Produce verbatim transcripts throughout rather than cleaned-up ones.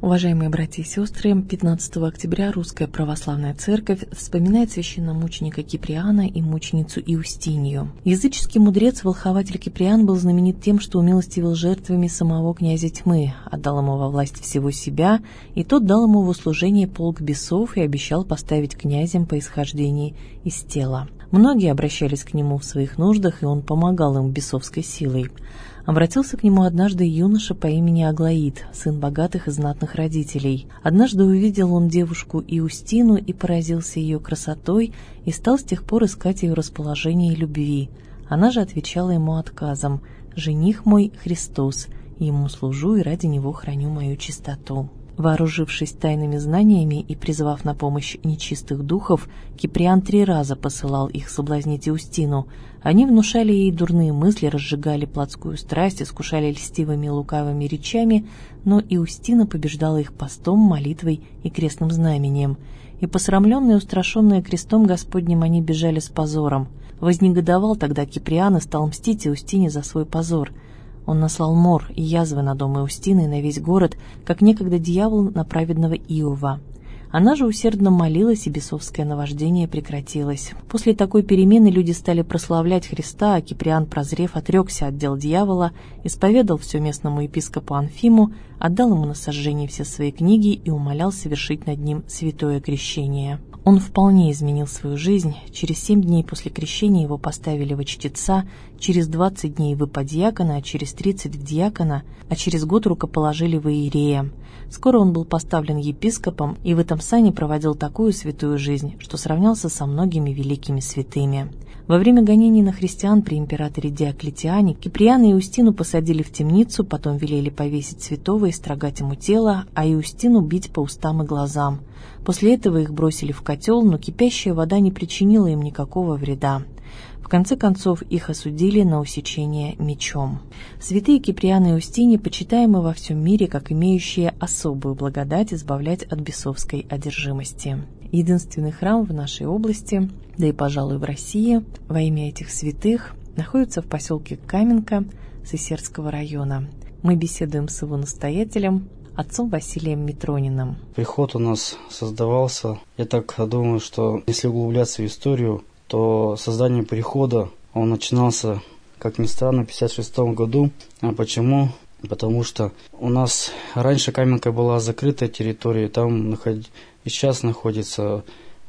Уважаемые братья и сестры, пятнадцатого октября Русская Православная Церковь вспоминает священномученика Киприана и мученицу Иустинию. Языческий мудрец-волхователь Киприан был знаменит тем, что умилостивил жертвами самого князя тьмы, отдал ему во власть всего себя, и тот дал ему в услужение полк бесов и обещал поставить князем по исхождении из тела. Многие обращались к нему в своих нуждах, и он помогал им бесовской силой. Обратился к нему однажды юноша по имени Аглаид, сын богатых и знатных родителей. Однажды увидел он девушку Иустину и поразился ее красотой, и стал с тех пор искать ее расположение и любви. Она же отвечала ему отказом: «Жених мой Христос, и ему служу, и ради него храню мою чистоту». Вооружившись тайными знаниями и призвав на помощь нечистых духов, Киприан три раза посылал их соблазнить Иустину. Они внушали ей дурные мысли, разжигали плотскую страсть, искушали льстивыми лукавыми речами, но Иустина побеждала их постом, молитвой и крестным знамением. И посрамленные и устрашенные крестом Господним они бежали с позором. Вознегодовал тогда Киприан и стал мстить Иустине за свой позор. Он наслал мор и язвы на дом Иустины и на весь город, как некогда дьявол на праведного Иова. Она же усердно молилась, и бесовское наваждение прекратилось. После такой перемены люди стали прославлять Христа, а Киприан, прозрев, отрекся от дел дьявола, исповедал все местному епископу Анфиму, отдал ему на сожжение все свои книги и умолял совершить над ним святое крещение. Он вполне изменил свою жизнь. Через семь дней после крещения его поставили во чтеца, через двадцать дней в иподьякона, а через тридцать в диакона, а через год рукоположили во иерея. Скоро он был поставлен епископом и в этом сане проводил такую святую жизнь, что сравнялся со многими великими святыми. Во время гонений на христиан при императоре Диоклетиане Киприана и Иустину посадили в темницу, потом велели повесить святого и строгать ему тело, а Иустину бить по устам и глазам. После этого их бросили в котел, но кипящая вода не причинила им никакого вреда. В конце концов их осудили на усечение мечом. Святые Киприан и Иустиний почитаемы во всем мире как имеющие особую благодать избавлять от бесовской одержимости. Единственный храм в нашей области, да и, пожалуй, в России, во имя этих святых, находится в поселке Каменка Сысердского района. Мы беседуем с его настоятелем, отцом Василием Митрониным. Приход у нас создавался, я так думаю, что если углубляться в историю, то создание прихода, он начинался, как ни странно, в пятьдесят шестом году. А почему? Потому что у нас раньше Каменка была закрытая территория, там наход... и сейчас находится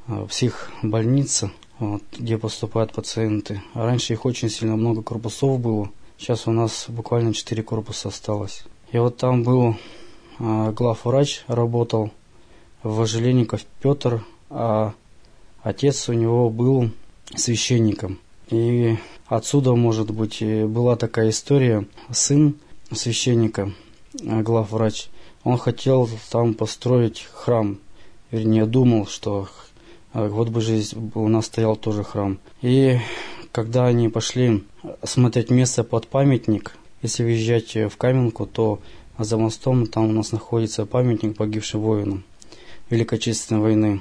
психбольница, вот, где поступают пациенты. А раньше их очень сильно много корпусов было, сейчас у нас буквально четыре корпуса осталось. И вот там был а, главврач, работал Вожеленников Петр, а отец у него был священником. И отсюда, может быть, была такая история. Сын священника, главврач, он хотел там построить храм. Вернее, думал, что вот бы здесь у нас стоял тоже храм. И когда они пошли смотреть место под памятник, если въезжать в Каменку, то за мостом там у нас находится памятник погибшим воинам Великой Отечественной войны.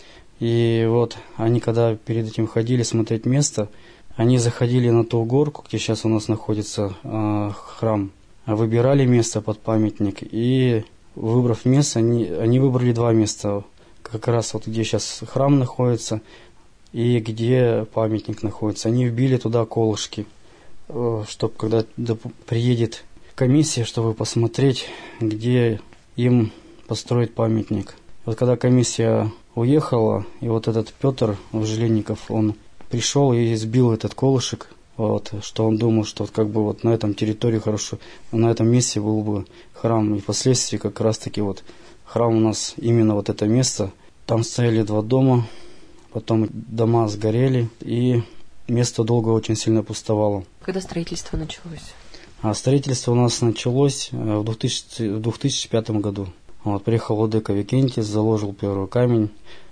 И вот они, когда перед этим ходили смотреть место, они заходили на ту горку, где сейчас у нас находится э, храм, выбирали место под памятник, и, выбрав место, они, они выбрали два места, как раз вот где сейчас храм находится и где памятник находится. Они вбили туда колышки, э, чтобы когда приедет комиссия, чтобы посмотреть, где им построить памятник. Вот когда комиссия уехала, и вот этот Петр Вожеленников, он пришел и сбил этот колышек, вот, что он думал, что вот как бы вот на этом территории хорошо, на этом месте был бы храм. И впоследствии как раз таки вот храм у нас именно вот это место, там стояли два дома, потом дома сгорели, и место долго очень сильно пустовало. Когда строительство началось? А строительство у нас началось в две тысячи пятом году. Вот, приехал владыка Викентий, заложил первый камень.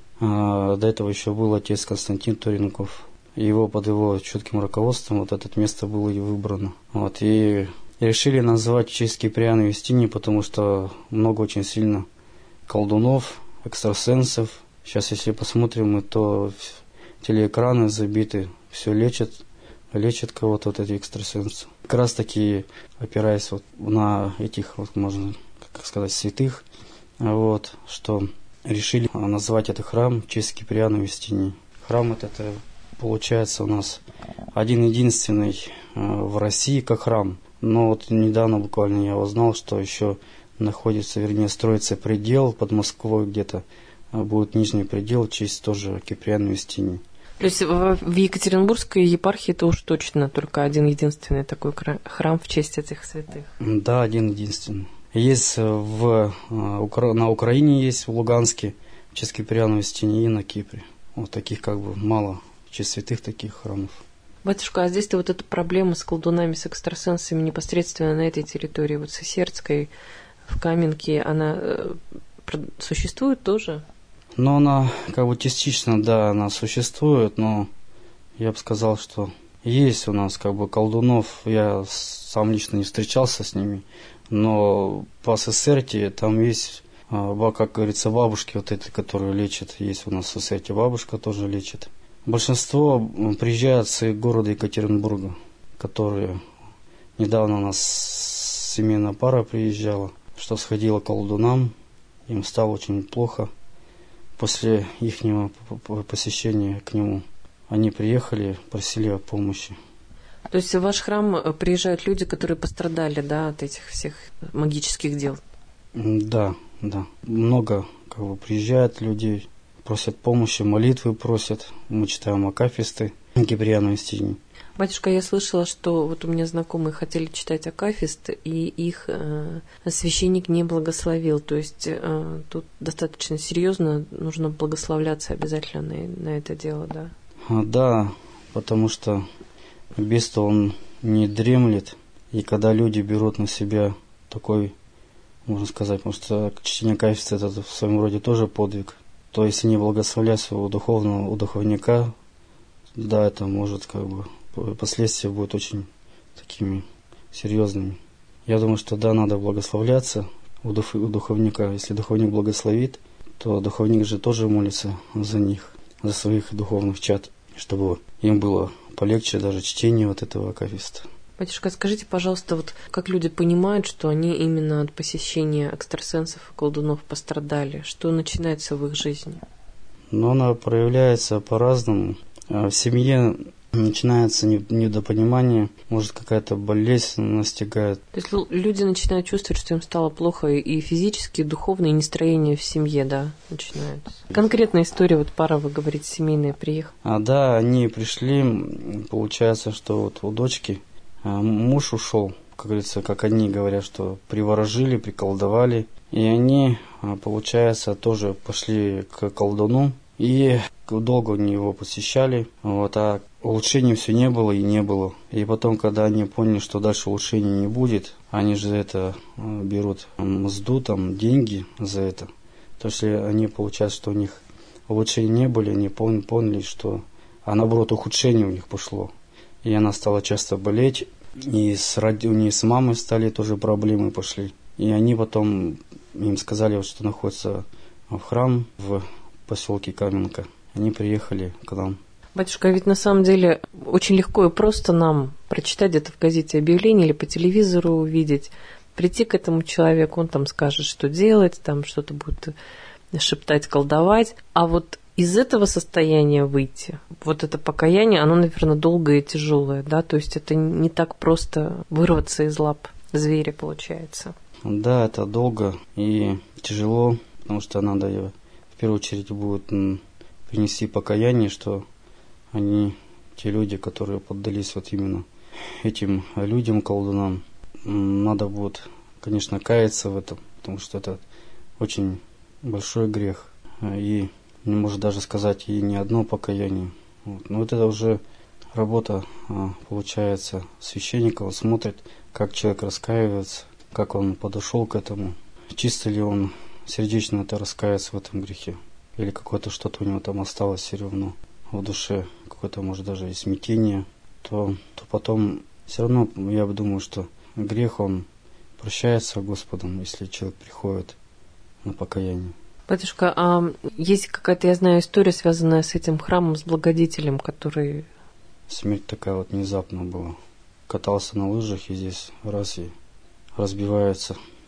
А, до этого еще был отец Константин Туренков. И его, под его чутким руководством вот это место было и выбрано. Вот, и решили назвать в честь Киприана и Иустинии, потому что много очень сильно колдунов, экстрасенсов. Сейчас, если посмотрим, то телеэкраны забиты, все лечат, лечат кого-то вот эти экстрасенсы. Как раз таки, опираясь вот на этих, вот можно как сказать, святых, вот, что решили назвать этот храм в честь Киприана и Устиньи. Храм этот, это получается у нас один-единственный в России как храм. Но вот недавно буквально я узнал, что еще находится, вернее, строится предел под Москвой где-то. Будет нижний предел в честь тоже Киприана и Устиньи. То есть в Екатеринбургской епархии это уж точно только один-единственный такой храм в честь этих святых? Да, один-единственный. Есть в, на Украине, есть в Луганске в честь Киприана и Устиньи и на Кипре. Вот таких как бы мало в честь святых таких храмов. Батюшка, а здесь-то вот эта проблема с колдунами, с экстрасенсами непосредственно на этой территории, вот с Сысердской, в Каменке, она существует тоже? Ну, она как бы частично, да, она существует, но я бы сказал, что есть у нас как бы колдунов, я сам лично не встречался с ними, но по Сысерте там есть, как говорится, бабушки вот эти, которые лечат, есть у нас в Сысерте бабушка тоже лечит. Большинство приезжают с города Екатеринбурга, которые недавно у нас семейная пара приезжала, что сходила к колдунам, им стало очень плохо. После их посещения к нему они приехали, просили о помощи. То есть в ваш храм приезжают люди, которые пострадали, да, от этих всех магических дел? Да, да. Много как бы приезжают людей, просят помощи, молитвы просят. Мы читаем акафисты Киприана и Устиньи. Батюшка, я слышала, что вот у меня знакомые хотели читать акафист, и их э, священник не благословил. То есть э, тут достаточно серьезно нужно благословляться обязательно на, на это дело, да? А, да, потому что бес-то он не дремлет, и когда люди берут на себя такой, можно сказать, потому что чтение акафиста это в своем роде тоже подвиг, то если не благословлять своего духовного, у духовника, да, это может как бы последствия будут очень такими серьезными. Я думаю, что да, надо благословляться у, дух, у духовника. Если духовник благословит, то духовник же тоже молится за них, за своих духовных чад, чтобы им было полегче даже чтение вот этого акафиста. Батюшка, скажите, пожалуйста, вот как люди понимают, что они именно от посещения экстрасенсов и колдунов пострадали? Что начинается в их жизни? Но она проявляется по-разному. В семье начинается недопонимание, может какая-то болезнь настигает. То есть люди начинают чувствовать, что им стало плохо и физически, и духовно, и настроение в семье, да, начинаются. Конкретная история, вот пара, вы говорите, семейная приехала. А да, они пришли, получается, что вот у дочки муж ушел, как говорится, как они говорят, что приворожили, приколдовали. И они, получается, тоже пошли к колдуну. И долго они его посещали, вот, а улучшений все не было и не было. И потом, когда они поняли, что дальше улучшений не будет, они же это берут мзду, там, деньги за это. То есть они, получается, что у них улучшений не были, они поняли, что, а наоборот, ухудшение у них пошло. И она стала часто болеть, и с, у нее с мамой стали тоже проблемы пошли. И они потом, им сказали, что находится в храм, в поселке Каменка. Они приехали к нам. Батюшка, ведь на самом деле очень легко и просто нам прочитать где-то в газете объявление или по телевизору увидеть, прийти к этому человеку, он там скажет, что делать, там что-то будет шептать, колдовать. А вот из этого состояния выйти, вот это покаяние, оно, наверное, долгое и тяжелое, да? То есть это не так просто вырваться из лап зверя, получается. Да, это долго и тяжело, потому что надо ее в первую очередь будет принести покаяние, что они, те люди, которые поддались вот именно этим людям, колдунам, надо будет, конечно, каяться в этом, потому что это очень большой грех. И не может даже сказать и не одно покаяние. Вот. Но вот это уже работа, получается, священника. Он смотрит, как человек раскаивается, как он подошел к этому, чисто ли он сердечно это раскаяться в этом грехе. Или какое-то что-то у него там осталось все равно в душе, какое-то, может, даже и смятение, то, то потом все равно, я думаю, что грех, он прощается Господом, если человек приходит на покаяние. Батюшка, а есть какая-то, я знаю, история, связанная с этим храмом, с благодетелем, который... Смерть такая вот внезапно была. Катался на лыжах и здесь раз и разбивается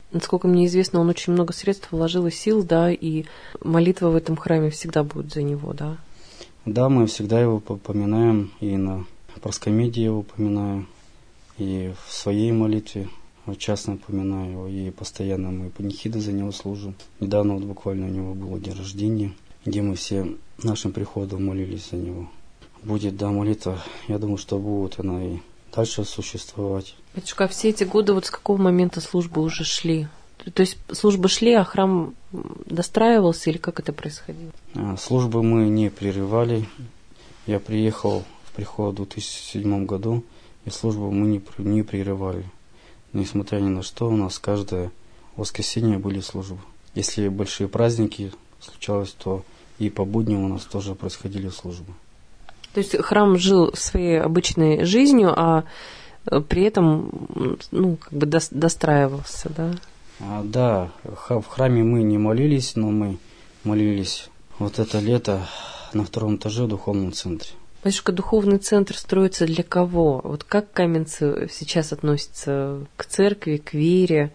Насколько мне известно, он очень много средств вложил и сил, да, и молитва в этом храме всегда будет за него, да? Да, мы всегда его упоминаем, и на проскомедии его упоминаю, и в своей молитве часто упоминаю его, и постоянно мы панихиды за него служим. Недавно вот буквально у него был день рождения, где мы все нашим приходом молились за него. Будет, да, молитва, я думаю, что будет она и дальше существовать. Батюшка, а все эти годы вот с какого момента службы уже шли? То есть службы шли, а храм достраивался или как это происходило? Службы мы не прерывали. Я приехал в приход в две тысячи седьмом году, и службу мы не, не прерывали. Несмотря ни на что, у нас каждое воскресенье были службы. Если большие праздники случалось, то и по будням у нас тоже происходили службы. То есть храм жил своей обычной жизнью, а при этом, ну, как бы достраивался, да? А, да, в храме мы не молились, но мы молились вот это лето на втором этаже в духовном центре. Батюшка, духовный центр строится для кого? Вот как каменцы сейчас относятся к церкви, к вере?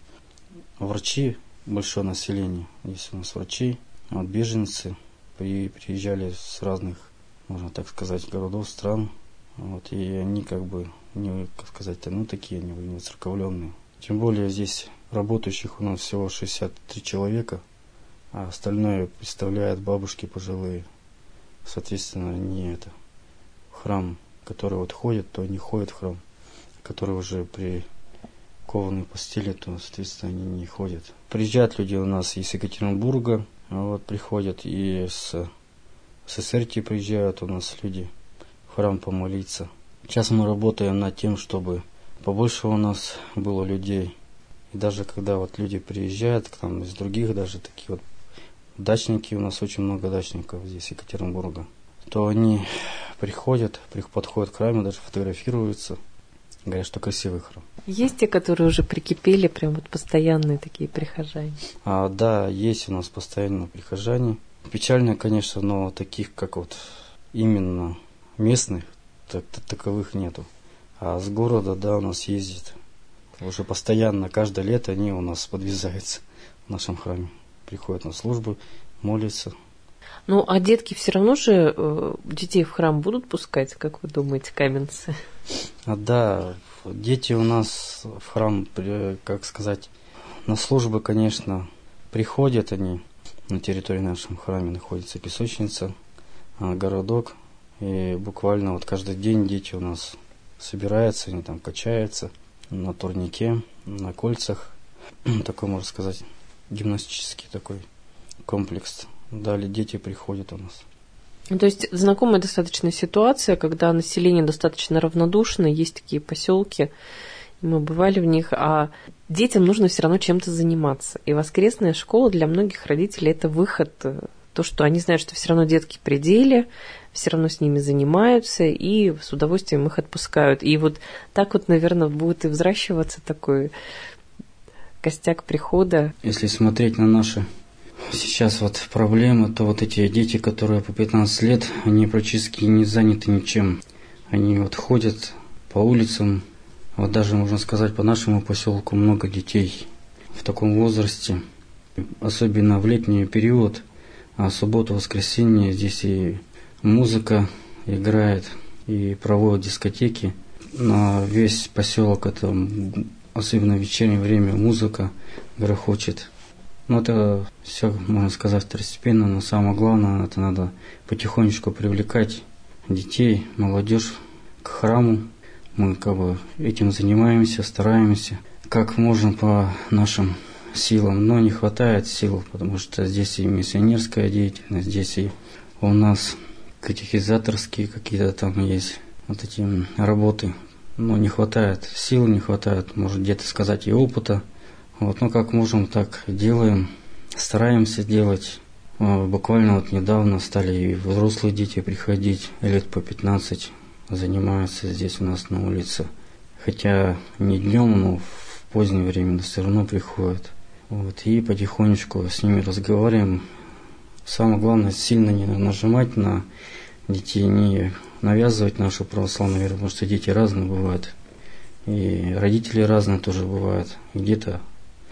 Врачи, большое население. Есть у нас врачи, вот беженцы при, приезжали с разных, можно так сказать, городов, стран. Вот, и они как бы, не, как сказать-то, ну такие они не воцерковленные. Тем более здесь работающих у нас всего шестьдесят три человека, а остальное представляют бабушки пожилые. Соответственно, не это. Храм, который вот ходит, то не ходит в храм. Который уже прикованы к постели, то, соответственно, они не ходят. Приезжают люди у нас из Екатеринбурга, вот приходят, и с СССР приезжают у нас люди в храм помолиться. Сейчас мы работаем над тем, чтобы побольше у нас было людей. И даже когда вот люди приезжают, к нам из других, даже такие вот дачники, у нас очень много дачников здесь, Екатеринбурга, то они приходят, подходят к храму, даже фотографируются, говорят, что красивый храм. Есть те, которые уже прикипели, прям вот постоянные такие прихожане? А, да, есть у нас постоянные прихожане. Печально, конечно, но таких, как вот именно местных, так, таковых нету. А с города, да, у нас ездит. Уже постоянно, каждое лето они у нас подвязаются в нашем храме. Приходят на службу, молятся. Ну, а детки все равно же э, детей в храм будут пускать, как вы думаете, каменцы? А, да, дети у нас в храм, как сказать, на службы, конечно, приходят они. На территории нашего храма находится песочница, городок. И буквально вот каждый день дети у нас собираются, они там качаются на турнике, на кольцах. Такой, можно сказать, гимнастический такой комплекс. Далее дети приходят у нас. То есть знакомая достаточно ситуация, когда население достаточно равнодушно, есть такие поселки, мы бывали в них, а детям нужно все равно чем-то заниматься. И воскресная школа для многих родителей это выход, то, что они знают, что все равно детки при деле, все равно с ними занимаются и с удовольствием их отпускают. И вот так вот, наверное, будет и взращиваться такой костяк прихода. Если смотреть на наши сейчас вот проблемы, то вот эти дети, которые по пятнадцать лет, они практически не заняты ничем. Они вот ходят по улицам, вот даже, можно сказать, по нашему поселку много детей в таком возрасте, особенно в летний период, а субботу, воскресенье здесь и музыка играет, и проводят дискотеки. На весь поселок это, особенно в вечернее время, музыка грохочет. Но это все, можно сказать, второстепенно, но самое главное, это надо потихонечку привлекать детей, молодежь к храму. Мы как бы этим занимаемся, стараемся, как можем по нашим силам, но не хватает сил, потому что здесь и миссионерская деятельность, здесь и у нас катехизаторские какие-то там есть вот эти работы, но не хватает сил, не хватает, может где-то сказать, и опыта. Вот, ну как можем, так делаем, стараемся делать. Буквально вот недавно стали и взрослые дети приходить, лет по пятнадцать, занимаются здесь у нас на улице. Хотя не днем, но в позднее время, но все равно приходят. Вот, и потихонечку с ними разговариваем. Самое главное, сильно не нажимать на детей, не навязывать нашу православную веру, потому что дети разные бывают. И родители разные тоже бывают. Где-то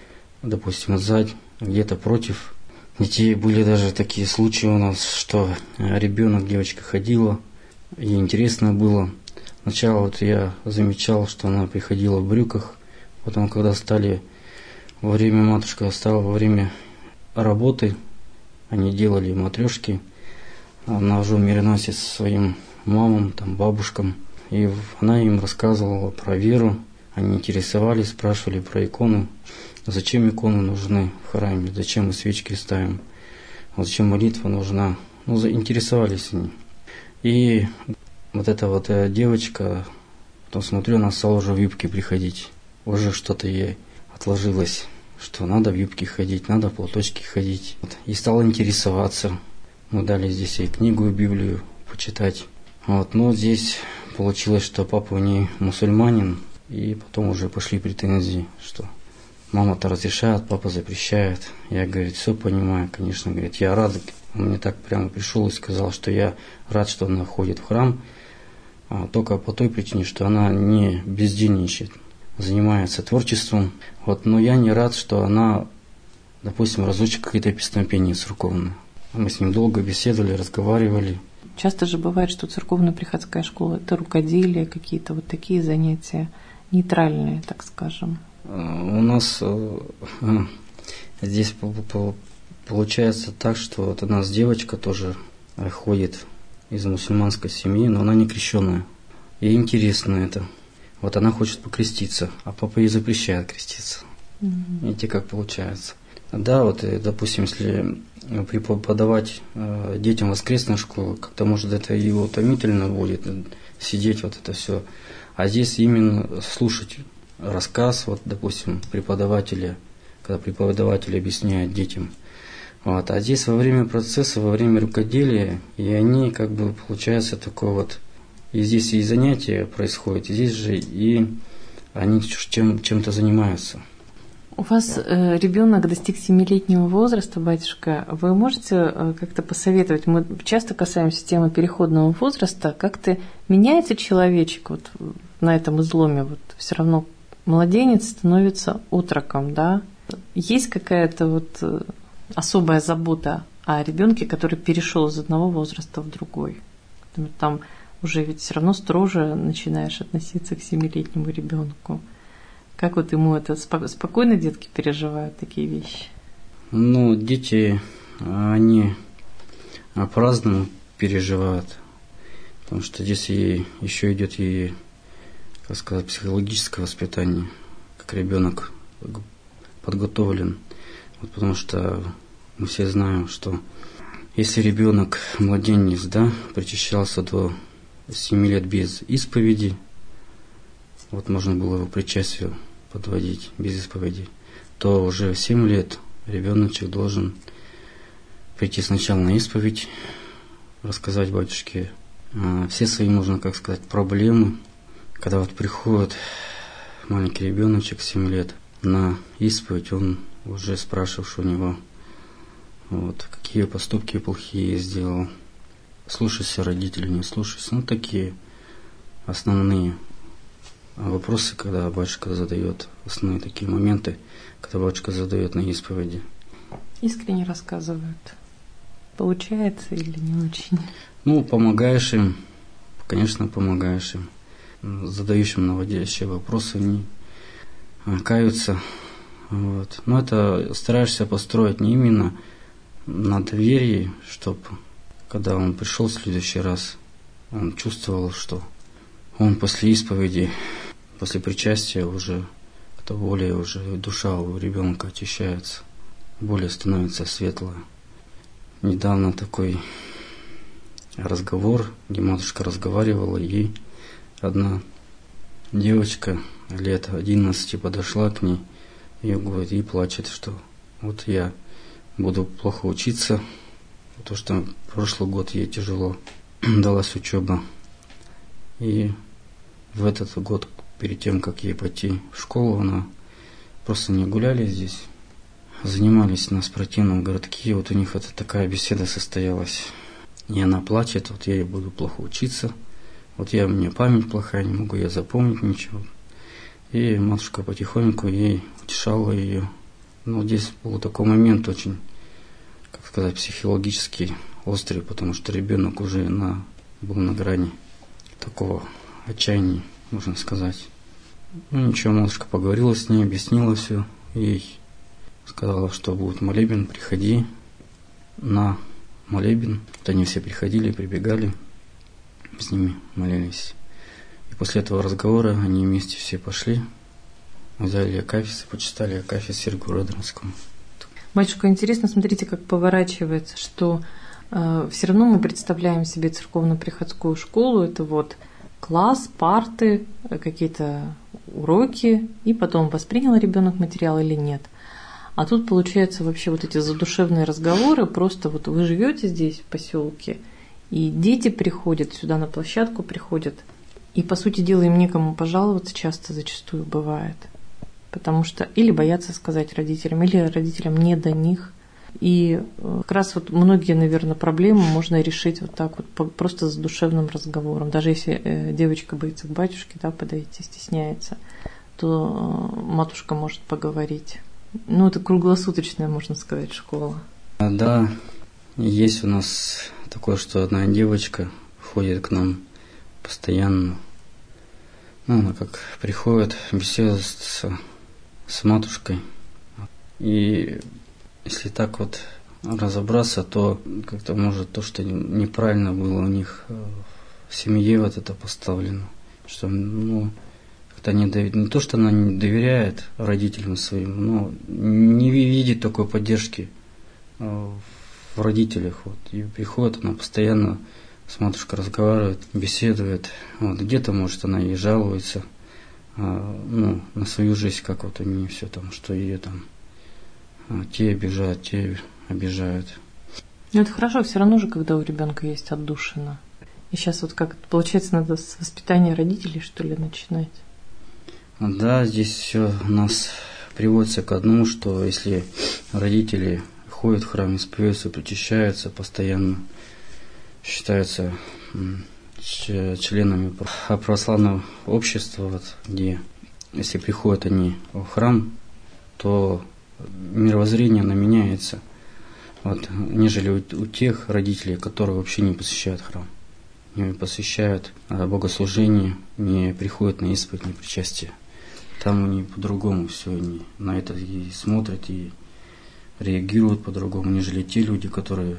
допустим, сзади, где-то против детей. Были даже такие случаи у нас, что ребенок, девочка ходила, ей интересно было. Сначала вот я замечал, что она приходила в брюках, потом, когда стали во время, матушка стала во время работы, они делали матрешки, на мироносец своим мамам, там, бабушкам, и она им рассказывала про веру, они интересовались, спрашивали про иконы, зачем иконы нужны в храме, зачем мы свечки ставим, зачем молитва нужна, ну, заинтересовались они. И вот эта вот девочка, потом смотрю, она стала уже в юбке приходить, уже что-то ей отложилось, что надо в юбке ходить, надо в платочке ходить, вот. И стала интересоваться. Мы дали здесь ей книгу, Библию почитать. Вот. Но здесь получилось, что папа не мусульманин, и потом уже пошли претензии, что мама-то разрешает, папа запрещает. Я, говорит, все понимаю, конечно, говорит, я рад. Он мне так прямо пришел и сказал, что я рад, что она ходит в храм, а только по той причине, что она не бездельничает, занимается творчеством. Вот. Но я не рад, что она, допустим, разучит какие-то песнопения церковные. Мы с ним долго беседовали, разговаривали. Часто же бывает, что церковно-приходская школа – это рукоделие, какие-то вот такие занятия, нейтральные, так скажем. У нас здесь получается так, что вот у нас девочка тоже ходит из мусульманской семьи, но она не крещенная. Ей интересно это. Вот она хочет покреститься, а папа ей запрещает креститься. Mm-hmm. Видите, как получается. Да, вот, допустим, если преподавать э, детям воскресной школы, как-то, может, это и утомительно будет, сидеть вот это все. А здесь именно слушать рассказ, вот, допустим, преподавателя, когда преподаватель объясняет детям. Вот. А здесь во время процесса, во время рукоделия, и они, как бы, получается такое вот, и здесь и занятия происходят, и здесь же и они чем, чем-то занимаются. У вас э, ребенок достиг семилетнего возраста, батюшка. Вы можете э, как-то посоветовать? Мы часто касаемся темы переходного возраста. Как-то меняется человечек вот на этом изломе? Вот все равно младенец становится отроком, да? Есть какая-то вот особая забота о ребенке, который перешел из одного возраста в другой? Там уже ведь все равно строже начинаешь относиться к семилетнему ребенку. Как вот ему это спокойно детки переживают такие вещи? Ну, дети, они по-разному переживают, потому что здесь и еще идет и, как сказать, психологическое воспитание, как ребенок подготовлен. Вот потому что мы все знаем, что если ребенок, младенец, да, причащался до семи лет без исповеди, вот можно было его причастию подводить без исповеди, то уже в семь лет ребеночек должен прийти сначала на исповедь, рассказать батюшке э, все свои, можно как сказать, проблемы. Когда вот приходит маленький ребеночек семь лет на исповедь, он уже спрашивает у него, вот, какие поступки плохие сделал, слушайся родителей, не слушайся, ну такие основные вопросы, когда батюшка задает, основные такие моменты, когда батюшка задает на исповеди. Искренне рассказывают. Получается или не очень? Ну, помогаешь им, конечно, помогаешь им. Задаешь им наводящие вопросы, они каются. Вот. Но это стараешься построить не именно на доверии, чтобы, когда он пришел в следующий раз, он чувствовал, что он после исповеди, после причастия уже, это более уже душа у ребенка очищается, более становится светлая. Недавно такой разговор, где матушка разговаривала, и одна девочка лет одиннадцати подошла к ней и говорит, и плачет, что вот я буду плохо учиться, потому что прошлый год ей тяжело далась учеба. И в этот год, перед тем, как ей пойти в школу, она просто не гуляли здесь, занимались на спортивном городке, вот у них вот такая беседа состоялась. И она плачет, вот я буду плохо учиться, вот я, у меня память плохая, не могу я запомнить ничего. И матушка потихоньку ей утешала ее, Но здесь был такой момент очень, как сказать, психологически острый, потому что ребенок уже на, был на грани такого отчаяния, можно сказать. Ну ничего, матушка поговорила с ней, объяснила все ей. Сказала, что будет молебен, приходи на молебен. Вот они все приходили, прибегали, с ними молились. И после этого разговора они вместе все пошли, взяли акафисы, почитали акафис Сергию Родонскому. Батюшка, интересно, смотрите, как поворачивается, что э, все равно мы представляем себе церковно-приходскую школу, это вот класс, парты, какие-то уроки, и потом воспринял ребенок материал или нет. А тут получается вообще вот эти задушевные разговоры, просто вот вы живете здесь, в поселке, и дети приходят сюда на площадку, приходят, и по сути дела им некому пожаловаться, часто зачастую бывает. Потому что или боятся сказать родителям, или родителям не до них. И как раз вот многие, наверное, проблемы можно решить вот так вот, просто с душевным разговором. Даже если девочка боится к батюшке, да, подойти, стесняется, то матушка может поговорить. Ну, это круглосуточная, можно сказать, школа. Да, есть у нас такое, что одна девочка ходит к нам постоянно. Ну, она как приходит, беседует с, с матушкой. И если так вот разобраться, то как-то может то, что неправильно было у них в семье вот это поставлено. Что, ну, не, дов... не то, что она не доверяет родителям своим, но не видит такой поддержки в родителях. Вот. И приходит, она постоянно с матушкой разговаривает, беседует. Вот. Где-то, может, она ей жалуется а, ну, на свою жизнь, как вот у нее все там, что ее там а, те обижают, те обижают. Но это хорошо, все равно же, когда у ребенка есть отдушина. И сейчас вот как получается, надо с воспитания родителей, что ли, начинать? Да, здесь все у нас приводится к одному, что если родители ходят в храм, исповедуются, причащаются постоянно, считаются членами православного общества, вот, где если приходят они в храм, то мировоззрение оно меняется, вот, нежели у, у тех родителей, которые вообще не посещают храм, не посвящают богослужение, не приходят на исповедь, не причастие. Там они по-другому все, они на это и смотрят, и реагируют по-другому, нежели те люди, которые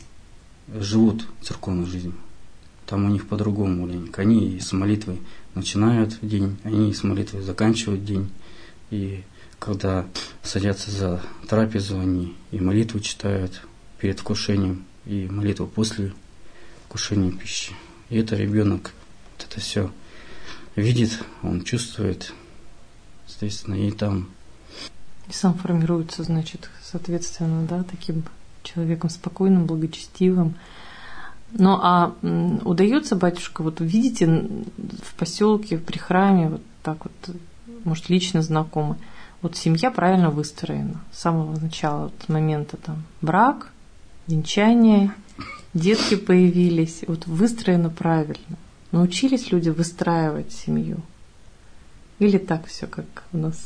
живут церковной жизнью. Там у них по-другому уровень. Они с молитвой начинают день, они с молитвой заканчивают день. И когда садятся за трапезу, они и молитву читают перед вкушением, и молитву после вкушения пищи. И это ребенок вот это все видит, он чувствует, естественно, и там. И сам формируется, значит, соответственно, да, таким человеком спокойным, благочестивым. Ну, а м, удается, батюшка, вот видите в поселке, при храме, вот так вот, может, лично знакомы, вот семья правильно выстроена с самого начала, вот, с момента там брак, венчание, детки появились, вот выстроено правильно. Научились люди выстраивать семью? Или так все, как у нас?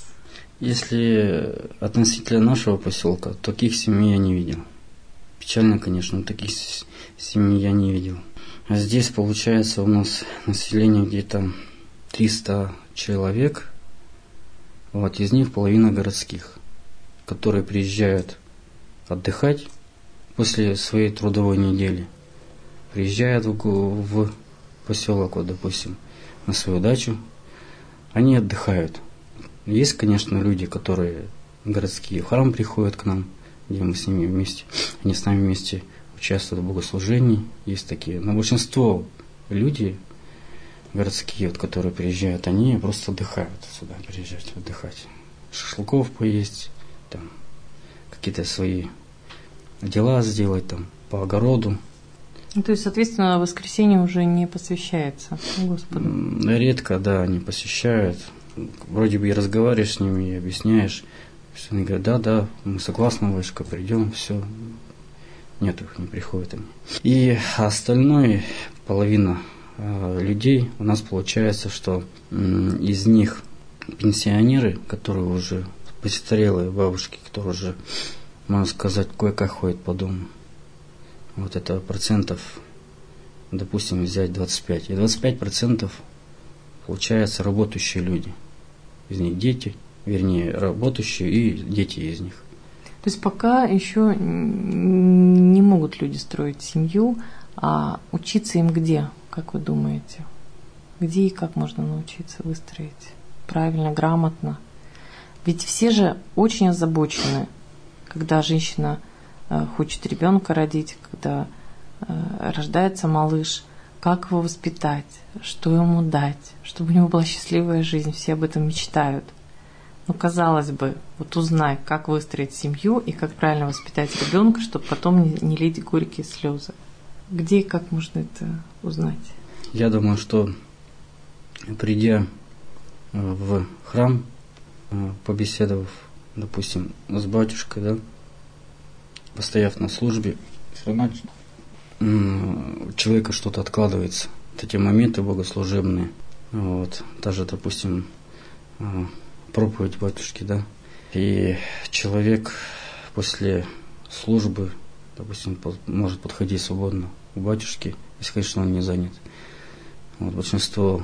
Если относительно нашего поселка, таких семей я не видел. Печально, конечно, но таких семей я не видел. А здесь, получается, у нас население где-то триста человек, вот, из них половина городских, которые приезжают отдыхать после своей трудовой недели. Приезжают в, в поселок, вот, допустим, на свою дачу, они отдыхают. Есть, конечно, люди, которые городские, в храм приходят к нам, где мы с ними вместе, они с нами вместе участвуют в богослужении, есть такие. Но большинство людей городские, вот, которые приезжают, они просто отдыхают сюда, приезжают отдыхать. Шашлыков поесть, там, какие-то свои дела сделать, там, по огороду. Ну, то есть, соответственно, воскресенье уже не посвящается Господу? Редко, да, они посещают. Вроде бы и разговариваешь с ними, и объясняешь. Они говорят, да, да, мы согласны, Вышка, придем, все. Нет, их не приходят они. И остальное, половина э, людей, у нас получается, что э, из них пенсионеры, которые уже престарелые бабушки, которые уже, можно сказать, кое-как ходят по дому. Вот это процентов, допустим, взять двадцать пять. И двадцать пять процентов получается работающие люди. Из них дети, вернее, работающие и дети из них. То есть пока еще не могут люди строить семью, а учиться им где, как вы думаете? Где и как можно научиться выстроить правильно, грамотно? Ведь все же очень озабочены, когда женщина э, хочет ребенка родить, когда э, рождается малыш, как его воспитать, что ему дать, чтобы у него была счастливая жизнь, все об этом мечтают. Ну, казалось бы, вот узнай, как выстроить семью и как правильно воспитать ребенка, чтобы потом не, не лить горькие слезы. Где и как можно это узнать? Я думаю, что придя в храм, побеседовав, допустим, с батюшкой, да, постояв на службе, все равно у человека что-то откладывается. Это те моменты богослужебные. Вот, даже, допустим, проповедь батюшки, да, и человек после службы, допустим, может подходить свободно к батюшке, если, конечно, он не занят. Вот, большинство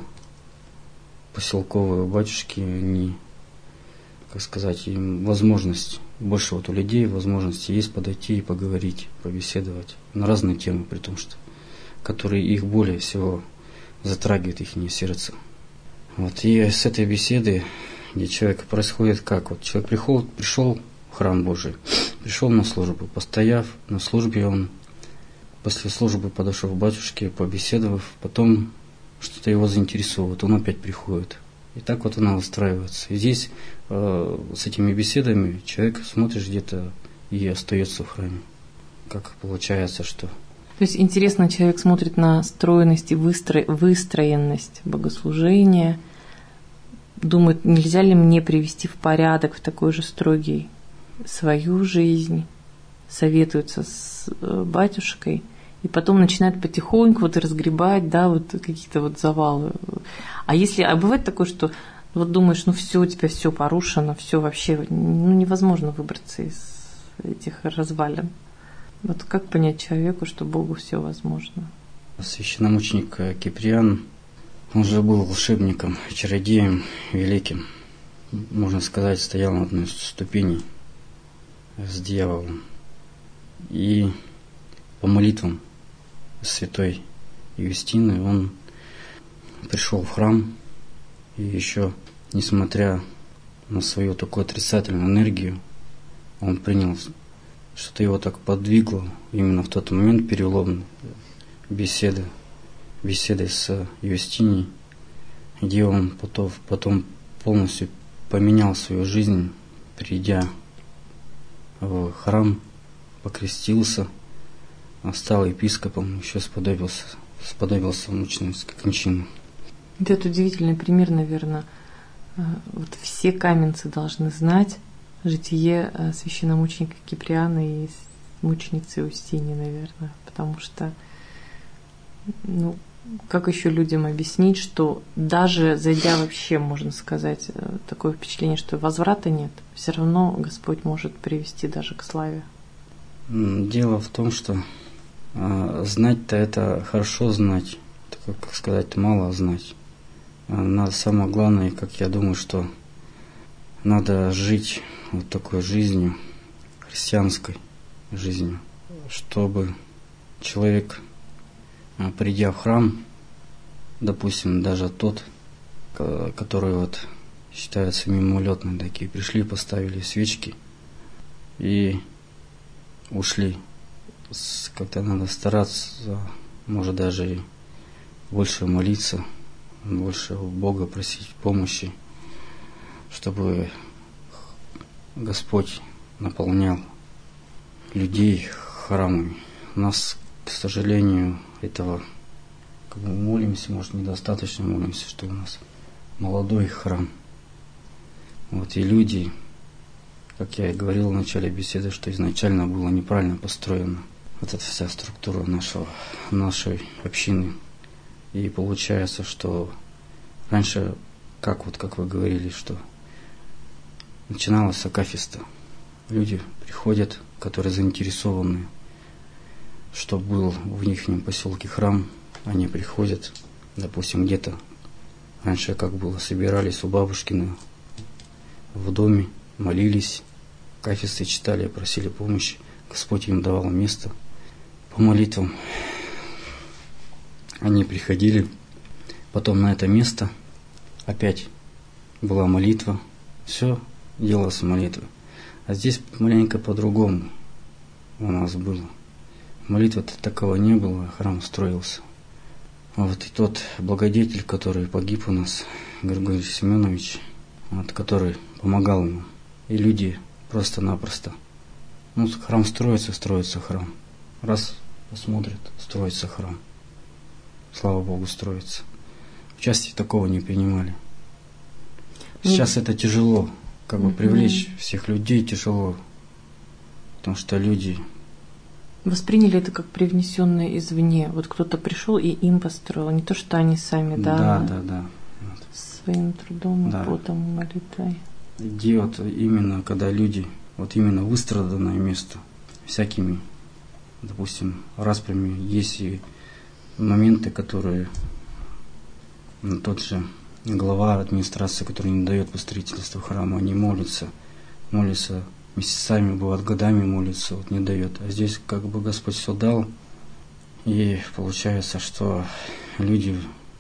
поселковые батюшки, они, как сказать, им возможность, больше вот у людей возможности есть подойти и поговорить, побеседовать на разные темы, при том, что которые их более всего затрагивают, их сердце. Вот, и с этой беседы, где человек происходит как? Вот человек пришел, пришел в храм Божий, пришел на службу, постояв на службе, он после службы подошел к батюшке, побеседовав, потом что-то его заинтересовывает, он опять приходит. И так вот она устраивается. И здесь э, с этими беседами человек, смотришь, где-то и остается в храме. Как получается, что... То есть интересно, человек смотрит на стройность и выстро... выстроенность богослужения, думает, нельзя ли мне привести в порядок в такой же строгий свою жизнь, советуется с батюшкой, и потом начинает потихоньку вот разгребать, да, вот какие-то вот завалы. А если, а бывает такое, что вот думаешь, ну все, у тебя все порушено, все вообще, ну невозможно выбраться из этих развалин. Вот как понять человеку, что Богу все возможно? Священномученик Киприан, он же был волшебником, чародеем великим. Можно сказать, стоял на одной ступени с дьяволом. И по молитвам святой Юстины он пришел в храм, и еще, несмотря на свою такую отрицательную энергию, он принял, что-то его так подвигло именно в тот момент переломный беседы, беседой с Юстинией, где он потом, потом полностью поменял свою жизнь, придя в храм, покрестился, стал епископом, еще сподобился, сподобился мученической кончины. Это удивительный пример, наверное. Вот все каменцы должны знать житие священномученика Киприана и мученицы Иустинии, наверное, потому что, ну, как еще людям объяснить, что даже зайдя вообще, можно сказать, такое впечатление, что возврата нет, все равно Господь может привести даже к славе. Дело в том, что э, знать-то это хорошо знать, так, как сказать, мало знать. Надо, самое главное, как я думаю, что надо жить вот такой жизнью, христианской жизнью, чтобы человек, придя в храм, допустим, даже тот, который вот считается мимолетным, такие пришли, поставили свечки и ушли. Как-то надо стараться, может даже и больше молиться, больше у Бога просить помощи, чтобы Господь наполнял людей храмами. У нас, к сожалению, этого, как бы молимся, может, недостаточно молимся, что у нас молодой храм. Вот, и люди, как я и говорил в начале беседы, что изначально было неправильно построена вот эта вся структура нашего, нашей общины. И получается, что раньше, как вот как вы говорили, что начиналось акафиста. Люди приходят, которые заинтересованы, что был в их поселке храм, они приходят, допустим, где-то раньше как было, собирались у бабушкина в доме, молились, акафисты читали, просили помощи, Господь им давал место по молитвам. Они приходили, потом на это место опять была молитва, все делалось молитва. А здесь маленько по-другому у нас было. Молитвы-то такого не было, храм строился. А вот и тот благодетель, который погиб у нас, Григорий Семенович, вот, который помогал ему. И люди просто-напросто. Ну, храм строится, строится храм. Раз посмотрят, строится храм. Слава Богу, строится. В части такого не принимали. Сейчас mm. это тяжело. Как бы mm-hmm. привлечь всех людей тяжело. Потому что люди... Восприняли это как привнесенное извне. Вот кто-то пришел и им построил. Не то, что они сами, да? Да, да, да. Своим трудом, да. потом, молитвой. Где вот именно, когда люди, вот именно выстраданное место, всякими, допустим, распрями, есть и моменты, которые ну, тот же глава администрации, который не дает по строительству храма, они молятся, молятся месяцами, бывает годами молятся, вот не дает. А здесь как бы Господь все дал, и получается, что люди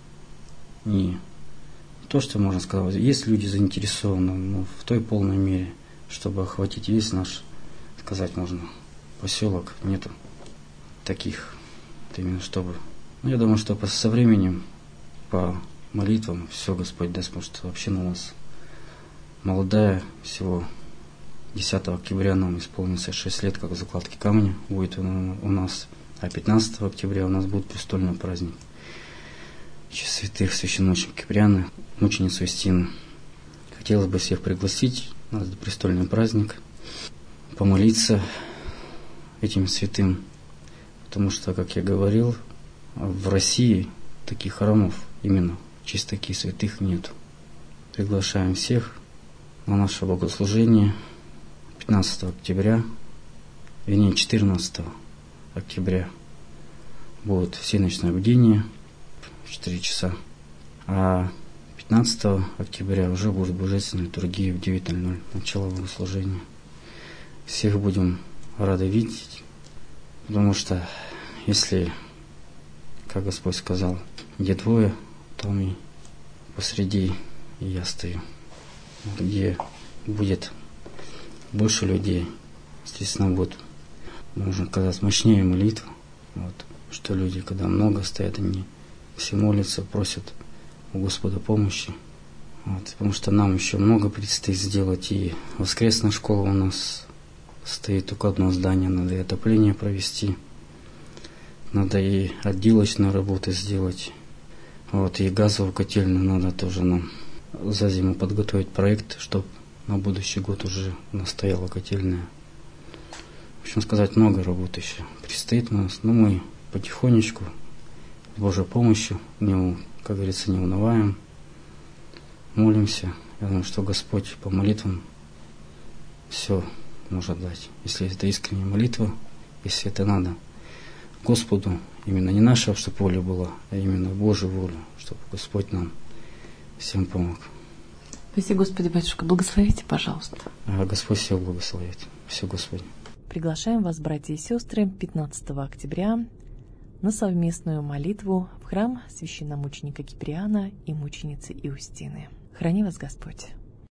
не то, что можно сказать, есть люди заинтересованы, но в той полной мере, чтобы охватить весь наш, сказать можно, поселок, нету таких, вот именно чтобы. Ну, я думаю, что со временем, по молитвам, все Господь даст, потому что вообще у нас молодая, всего десятого октября нам исполнится шесть лет, как закладки камня будет у нас, а пятнадцатого октября у нас будет престольный праздник. Честь святых священномучеников Киприана, мученицу Устину. Хотелось бы всех пригласить на этот престольный праздник, помолиться этим святым, потому что, как я говорил, в России таких храмов, именно чисто таких святых, нет. Приглашаем всех на наше богослужение пятнадцатого октября, вернее четырнадцатого октября будет всеночное бдение в четыре часа, а пятнадцатого октября уже будет божественная литургия в девять ноль ноль, начало богослужения. Всех будем рады видеть, потому что если, как Господь сказал, где двое, там и посреди и я стою. Где будет больше людей, естественно, будет, можно сказать, мощнее молитва. Вот. Что люди, когда много стоят, они все молятся, просят у Господа помощи. Вот. Потому что нам еще много предстоит сделать. И воскресная школа у нас стоит только одно здание, надо и отопление провести, надо и отделочные работы сделать. Вот. И газовую котельную надо тоже нам за зиму подготовить проект, чтобы на будущий год уже у нас стояла котельная. В общем сказать, много работы еще предстоит у нас. Но мы потихонечку, с Божьей помощью, не, как говорится, не унываем, молимся. Я думаю, что Господь по молитвам все может дать. Если это искренняя молитва, если это надо Господу, именно не наша, чтобы воля была, а именно Божья воля, чтобы Господь нам всем помог. Спасибо, Господи, батюшка. Благословите, пожалуйста. А Господь всех благословит. Все, Господи. Приглашаем вас, братья и сестры, пятнадцатого октября на совместную молитву в храм священномученика Киприана и мученицы Иустины. Храни вас Господь.